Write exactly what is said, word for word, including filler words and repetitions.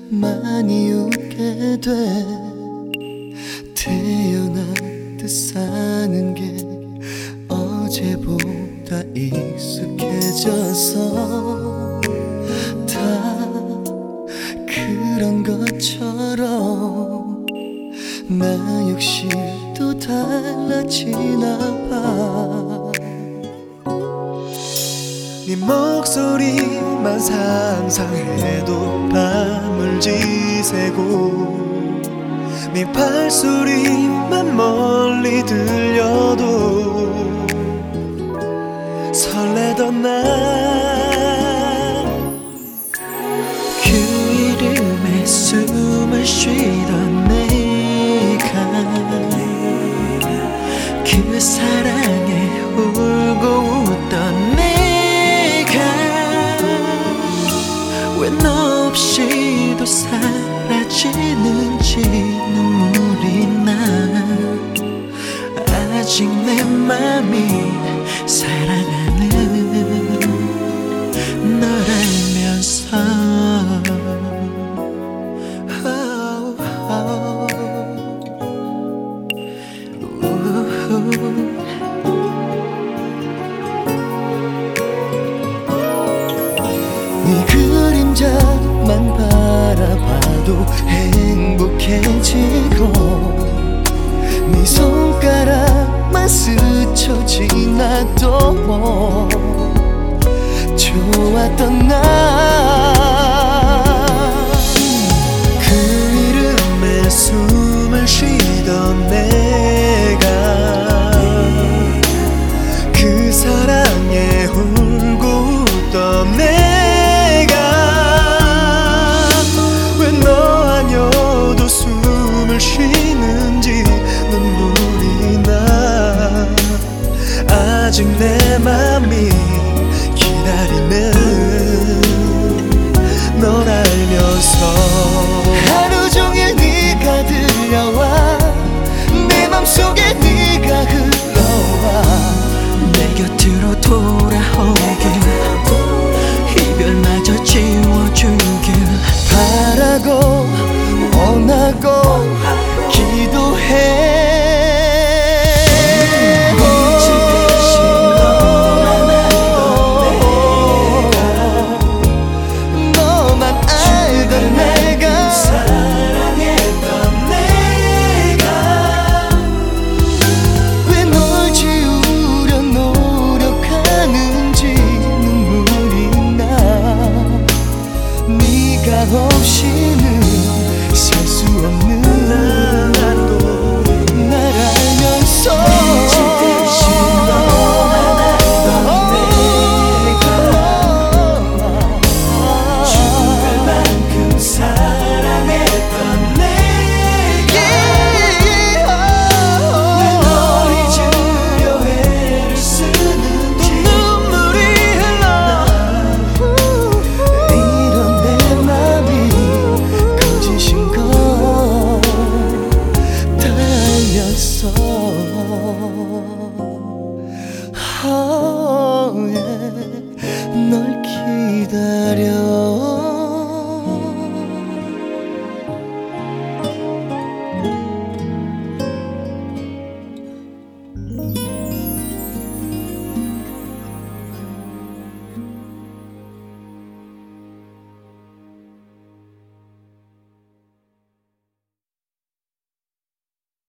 많이 웃게 돼. 태어나듯 사는 게 어제보다 익숙해져서 다 그런 것처럼 나 역시 또 달라지나 봐. 네 목소리만 상상해도 밤을 지새고 네 발소리만 멀리 들려도 설레던 날 그 이름에 숨을 쉬던 내가 그 사랑에 울고 웃던 내가 왜 너 없이도 사라지는지 눈물이 나. 아직 내 맘이 사랑하는 널 알면서 네 그림자만 바라봐도 행복해지고 네 손가락만 스쳐 지나도 좋았던 날. 그 이름에 숨을 쉬던 내가 그 사랑에 울고 웃던 내가 왜 너 아니어도 숨을 쉬는지 눈물이 나. 아직 내 맘이 기다리는 널 알면서 하루 종일 네가 들려와 내 맘속에 네가 흘러와 내 곁으로 돌아오길 이별마저 지워주길 바라고 원하고 기도해. 없이는 살 수 없는 나도